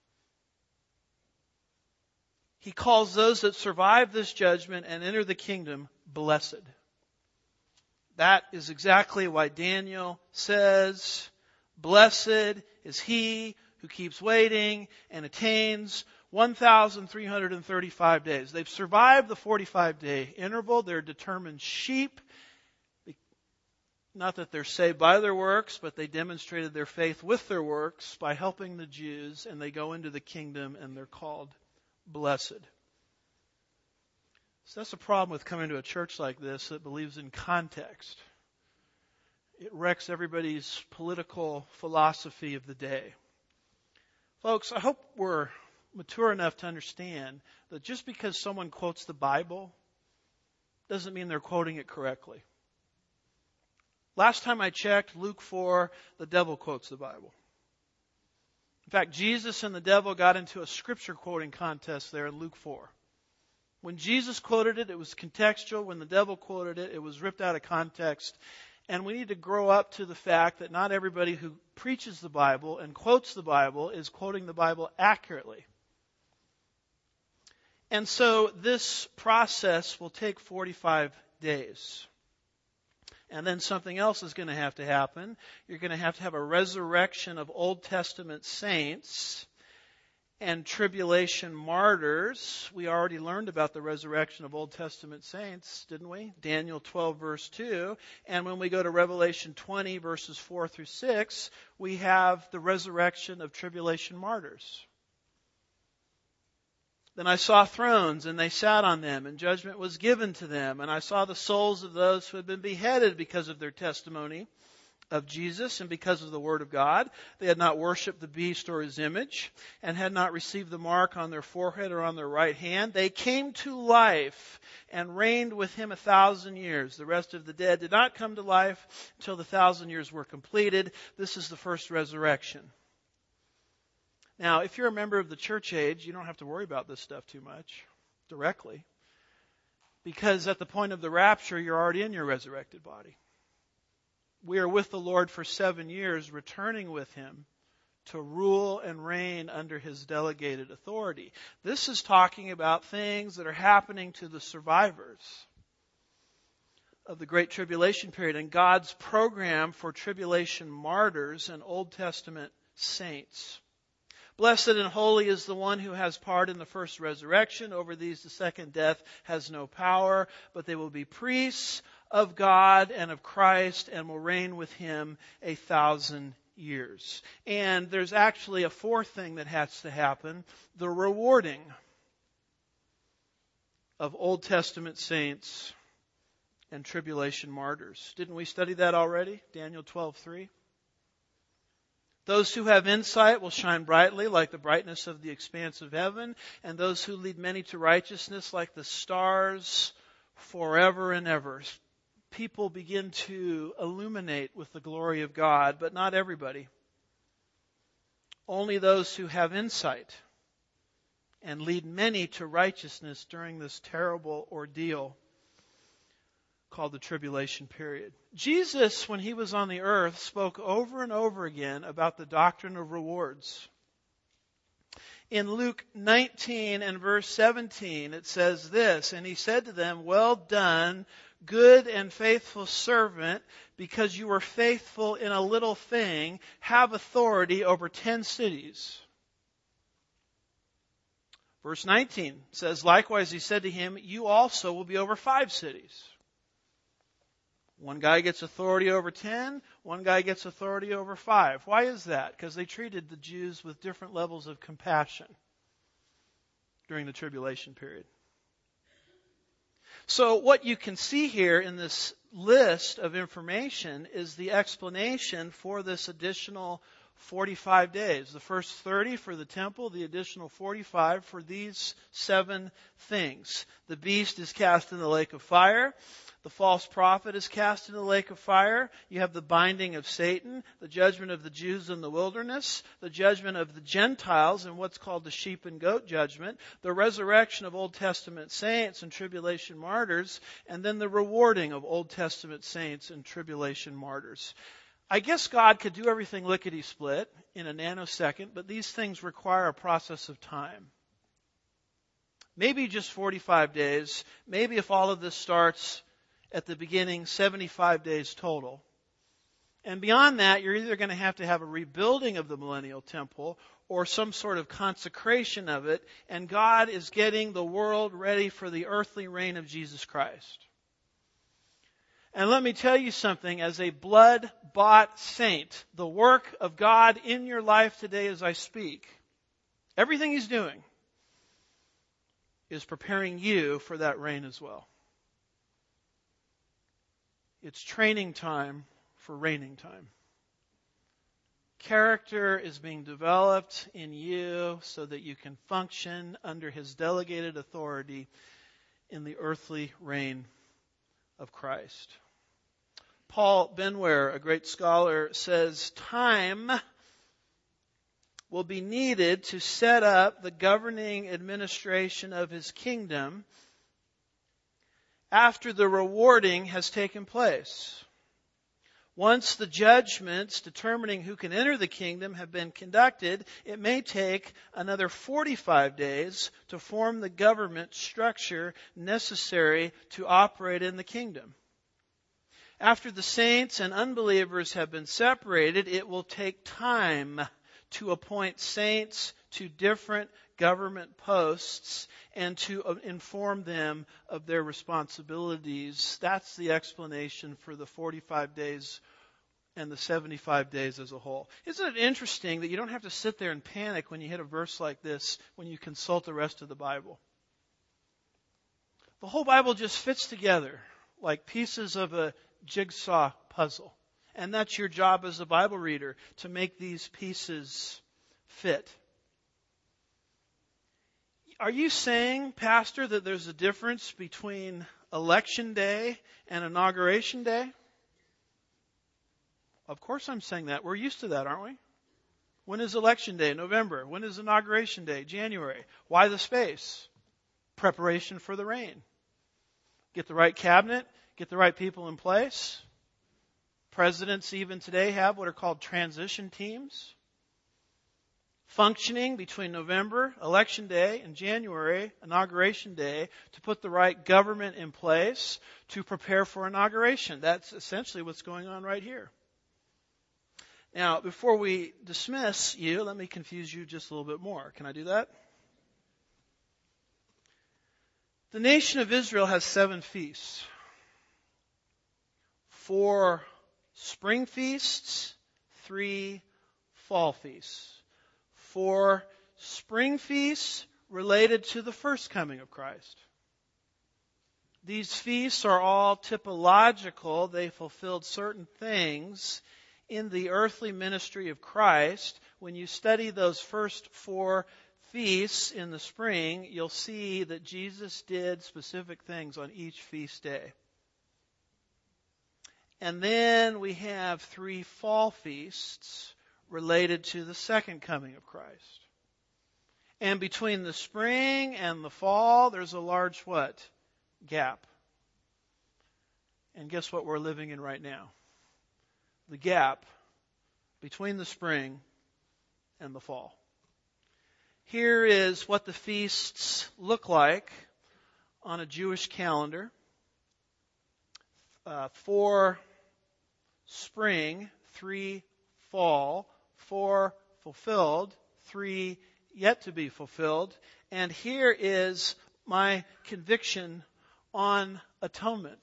He calls those that survive this judgment and enter the kingdom blessed. That is exactly why Daniel says, blessed is he who keeps waiting and attains one thousand three hundred thirty-five days. They've survived the forty-five day interval. They're determined sheep. Not that they're saved by their works, but they demonstrated their faith with their works by helping the Jews, and they go into the kingdom and they're called blessed. So that's the problem with coming to a church like this that believes in context. It wrecks everybody's political philosophy of the day. Folks, I hope we're mature enough to understand that just because someone quotes the Bible doesn't mean they're quoting it correctly. Last time I checked, Luke four, the devil quotes the Bible. In fact, Jesus and the devil got into a scripture quoting contest there in Luke four. When Jesus quoted it, it was contextual. When the devil quoted it, it was ripped out of context. And we need to grow up to the fact that not everybody who preaches the Bible and quotes the Bible is quoting the Bible accurately. And so this process will take forty-five days. And then something else is going to have to happen. You're going to have to have a resurrection of Old Testament saints and tribulation martyrs. We already learned about the resurrection of Old Testament saints, didn't we? Daniel twelve, verse two. And when we go to Revelation twenty, verses four through six, we have the resurrection of tribulation martyrs. Then I saw thrones, and they sat on them, and judgment was given to them. And I saw the souls of those who had been beheaded because of their testimony of Jesus and because of the Word of God. They had not worshipped the beast or his image, and had not received the mark on their forehead or on their right hand. They came to life and reigned with him a thousand years. The rest of the dead did not come to life until the thousand years were completed. This is the first resurrection. Now, if you're a member of the church age, you don't have to worry about this stuff too much directly, because at the point of the rapture, you're already in your resurrected body. We are with the Lord for seven years, returning with him to rule and reign under his delegated authority. This is talking about things that are happening to the survivors of the Great Tribulation period and God's program for tribulation martyrs and Old Testament saints. Blessed and holy is the one who has part in the first resurrection. Over these the second death has no power, but they will be priests of God and of Christ and will reign with him a thousand years. And there's actually a fourth thing that has to happen, the rewarding of Old Testament saints and tribulation martyrs. Didn't we study that already? Daniel twelve three. Those who have insight will shine brightly like the brightness of the expanse of heaven, and those who lead many to righteousness like the stars forever and ever. People begin to illuminate with the glory of God, but not everybody. Only those who have insight and lead many to righteousness during this terrible ordeal called the tribulation period. Jesus, when he was on the earth, spoke over and over again about the doctrine of rewards. In Luke nineteen and verse seventeen, it says this, and he said to them, "Well done, good and faithful servant, because you were faithful in a little thing, have authority over ten cities." Verse nineteen says, "Likewise he said to him, you also will be over five cities." One guy gets authority over ten, one guy gets authority over five. Why is that? Because they treated the Jews with different levels of compassion during the tribulation period. So what you can see here in this list of information is the explanation for this additional forty-five days. The first thirty for the temple, the additional forty-five for these seven things. The beast is cast in the lake of fire. The false prophet is cast in the lake of fire. You have the binding of Satan, the judgment of the Jews in the wilderness, the judgment of the Gentiles in what's called the sheep and goat judgment, the resurrection of Old Testament saints and tribulation martyrs, and then the rewarding of Old Testament saints and tribulation martyrs. I guess God could do everything lickety-split in a nanosecond, but these things require a process of time. Maybe just forty-five days. Maybe if all of this starts at the beginning, seventy-five days total. And beyond that, you're either going to have to have a rebuilding of the millennial temple or some sort of consecration of it, and God is getting the world ready for the earthly reign of Jesus Christ. And let me tell you something, as a blood-bought saint, the work of God in your life today as I speak, everything He's doing is preparing you for that reign as well. It's training time for reigning time. Character is being developed in you so that you can function under His delegated authority in the earthly reign of Christ. Paul Benware, a great scholar, says, time will be needed to set up the governing administration of His kingdom after the rewarding has taken place. Once the judgments determining who can enter the kingdom have been conducted, it may take another forty-five days to form the government structure necessary to operate in the kingdom. After the saints and unbelievers have been separated, it will take time to appoint saints to different government posts and to inform them of their responsibilities. That's the explanation for the forty-five days and the seventy-five days as a whole. Isn't it interesting that you don't have to sit there and panic when you hit a verse like this when you consult the rest of the Bible? The whole Bible just fits together like pieces of a jigsaw puzzle. And that's your job as a Bible reader, to make these pieces fit. Are you saying, Pastor, that there's a difference between Election Day and Inauguration Day? Of course I'm saying that. We're used to that, aren't we? When is Election Day? November. When is Inauguration Day? January. Why the space? Preparation for the reign. Get the right cabinet, get the right people in place. Presidents even today have what are called transition teams, functioning between November, Election Day, and January, Inauguration Day, to put the right government in place to prepare for inauguration. That's essentially what's going on right here. Now, before we dismiss you, let me confuse you just a little bit more. Can I do that? The nation of Israel has seven feasts. Four spring feasts, three fall feasts. Four spring feasts related to the first coming of Christ. These feasts are all typological. They fulfilled certain things in the earthly ministry of Christ. When you study those first four feasts in the spring, you'll see that Jesus did specific things on each feast day. And then we have three fall feasts related to the second coming of Christ. And between the spring and the fall, there's a large what? Gap. And guess what we're living in right now? The gap between the spring and the fall. Here is what the feasts look like on a Jewish calendar. Uh, four spring, three fall, four fulfilled, three yet to be fulfilled. And here is my conviction on atonement.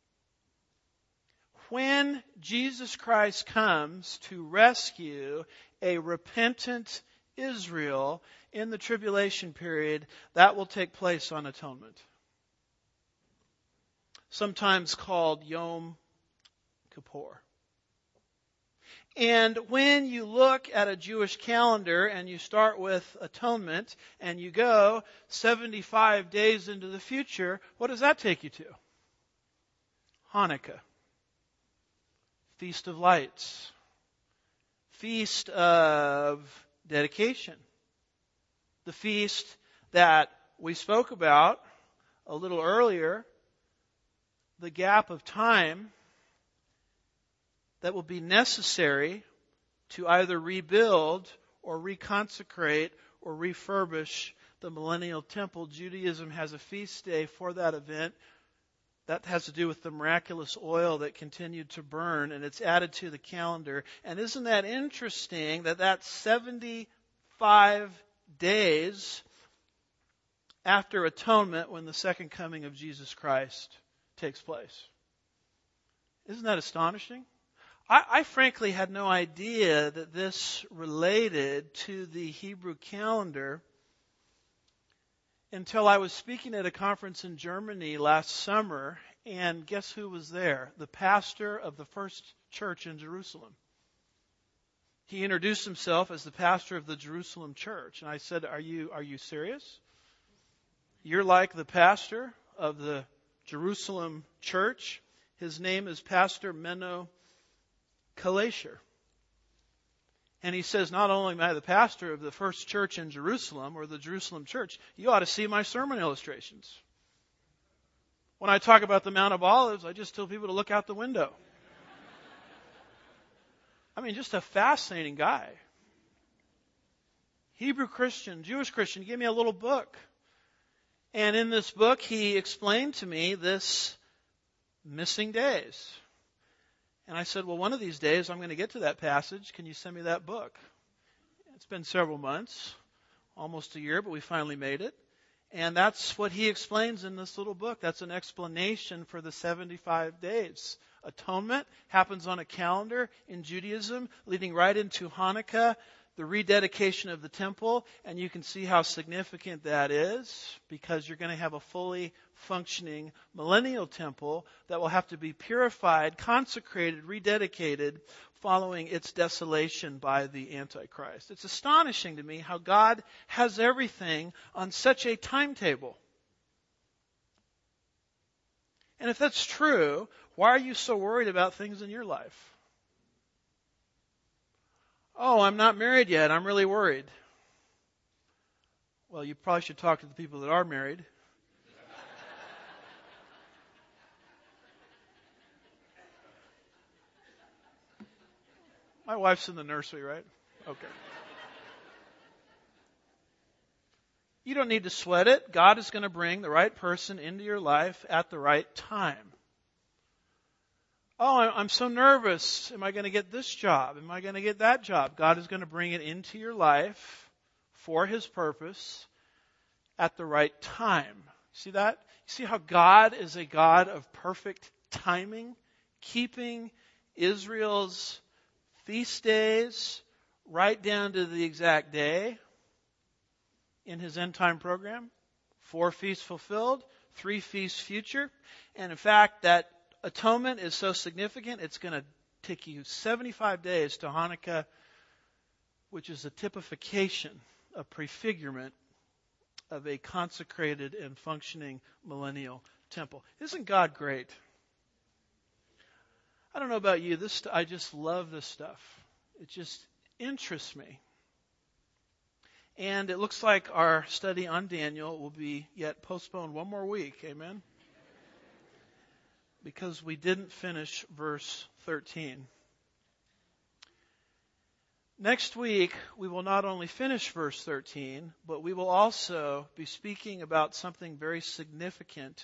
When Jesus Christ comes to rescue a repentant Israel in the tribulation period, that will take place on atonement. Sometimes called Yom Kippur. And when you look at a Jewish calendar and you start with atonement and you go seventy-five days into the future, what does that take you to? Hanukkah. Feast of Lights. Feast of Dedication. The feast that we spoke about a little earlier, the gap of time that will be necessary to either rebuild or reconsecrate or refurbish the millennial temple. Judaism has a feast day for that event. That has to do with the miraculous oil that continued to burn, and it's added to the calendar. And isn't that interesting that that's seventy-five days after atonement when the second coming of Jesus Christ takes place? Isn't that astonishing? I, I frankly had no idea that this related to the Hebrew calendar until I was speaking at a conference in Germany last summer, and guess who was there? The pastor of the first church in Jerusalem. He introduced himself as the pastor of the Jerusalem church. And I said, are you, are you serious? You're like the pastor of the Jerusalem church? His name is Pastor Menno Kalasher. And he says, not only am I the pastor of the first church in Jerusalem, or the Jerusalem church, you ought to see my sermon illustrations. When I talk about the Mount of Olives, I just tell people to look out the window. I mean, just a fascinating guy. Hebrew Christian, Jewish Christian, he gave me a little book. And in this book, he explained to me this missing days. And I said, well, one of these days I'm going to get to that passage. Can you send me that book? It's been several months, almost a year, but we finally made it. And that's what he explains in this little book. That's an explanation for the seventy-five days. Atonement happens on a calendar in Judaism, leading right into Hanukkah, the rededication of the temple. And you can see how significant that is, because you're going to have a fully functioning millennial temple that will have to be purified, consecrated, rededicated, following its desolation by the Antichrist. It's astonishing to me how God has everything on such a timetable. And if that's true, why are you so worried about things in your life? Oh, I'm not married yet. I'm really worried. Well, you probably should talk to the people that are married. My wife's in the nursery, right? Okay. You don't need to sweat it. God is going to bring the right person into your life at the right time. Oh, I'm so nervous. Am I going to get this job? Am I going to get that job? God is going to bring it into your life for His purpose at the right time. See that? You see how God is a God of perfect timing, keeping Israel's feast days right down to the exact day in His end time program. Four feasts fulfilled, three feasts future. And in fact, that atonement is so significant, it's going to take you seventy-five days to Hanukkah, which is a typification, a prefigurement of a consecrated and functioning millennial temple. Isn't God great? I don't know about you, this I just love this stuff. It just interests me. And it looks like our study on Daniel will be yet postponed one more week. Amen? Because we didn't finish verse thirteen. Next week, we will not only finish verse thirteen, but we will also be speaking about something very significant.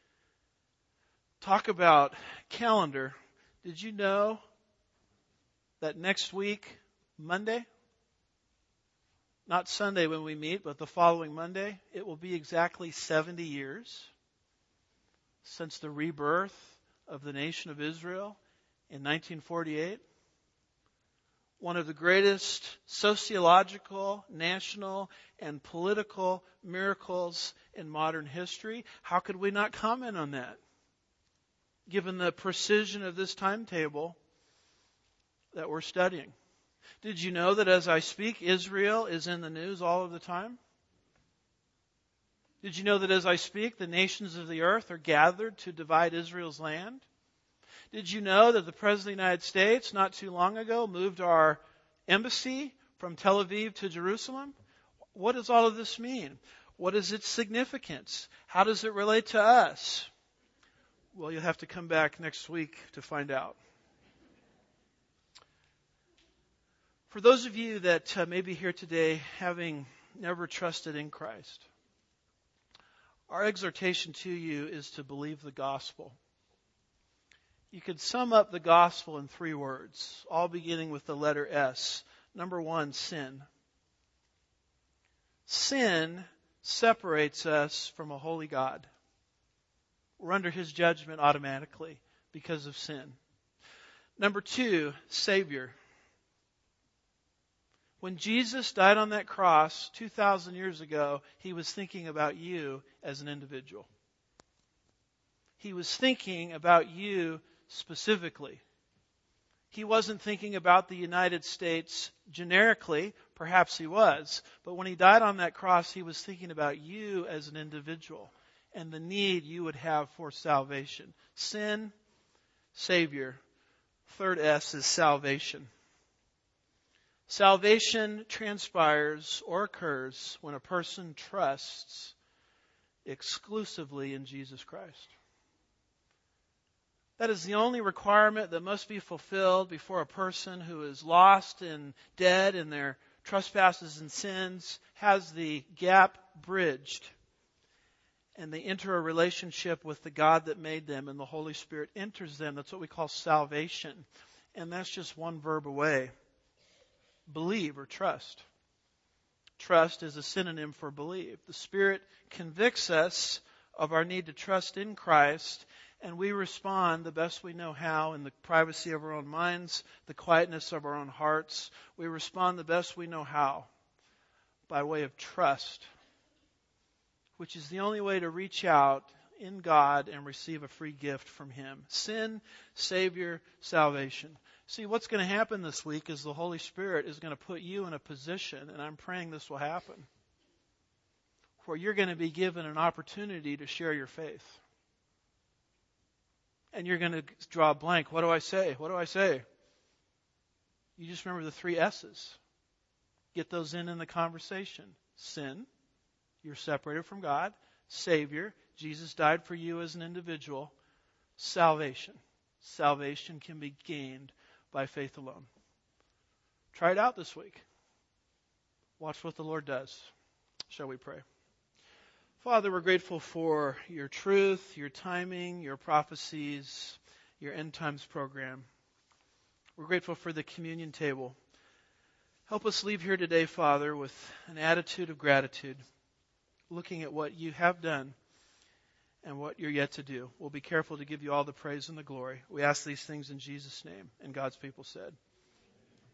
Talk about calendar. Did you know that next week, Monday, not Sunday when we meet, but the following Monday, it will be exactly seventy years since the rebirth of the nation of Israel in nineteen forty-eight? One of the greatest sociological, national, and political miracles in modern history. How could we not comment on that, given the precision of this timetable that we're studying? Did you know that as I speak, Israel is in the news all of the time? Did you know that as I speak, the nations of the earth are gathered to divide Israel's land? Did you know that the President of the United States, not too long ago, moved our embassy from Tel Aviv to Jerusalem? What does all of this mean? What is its significance? How does it relate to us? Well, you'll have to come back next week to find out. For those of you that uh, may be here today having never trusted in Christ, our exhortation to you is to believe the gospel. You could sum up the gospel in three words, all beginning with the letter S. Number one, sin. Sin separates us from a holy God. We're under His judgment automatically because of sin. Number two, Savior. When Jesus died on that cross two thousand years ago, He was thinking about you as an individual. He was thinking about you specifically. He wasn't thinking about the United States generically. Perhaps He was. But when He died on that cross, He was thinking about you as an individual and the need you would have for salvation. Sin, Savior. Third S is salvation. Salvation transpires or occurs when a person trusts exclusively in Jesus Christ. That is the only requirement that must be fulfilled before a person who is lost and dead in their trespasses and sins has the gap bridged. and they enter a relationship with the God that made them, and the Holy Spirit enters them. That's what we call salvation. And that's just one verb away. Believe or trust. Trust is a synonym for believe. The Spirit convicts us of our need to trust in Christ, and we respond the best we know how in the privacy of our own minds, the quietness of our own hearts. We respond the best we know how by way of trust, which is the only way to reach out in God and receive a free gift from Him. Sin, Savior, salvation. See, what's going to happen this week is the Holy Spirit is going to put you in a position, and I'm praying this will happen, where you're going to be given an opportunity to share your faith. And you're going to draw a blank. What do I say? What do I say? You just remember the three S's. Get those in in the conversation. Sin, you're separated from God. Savior, Jesus died for you as an individual. Salvation. Salvation can be gained by faith alone. Try it out this week. Watch what the Lord does. Shall we pray? Father, we're grateful for your truth, your timing, your prophecies, your end times program. We're grateful for the communion table. Help us leave here today, Father, with an attitude of gratitude, looking at what you have done and what you're yet to do. We'll be careful to give you all the praise and the glory. We ask these things in Jesus' name. And God's people said,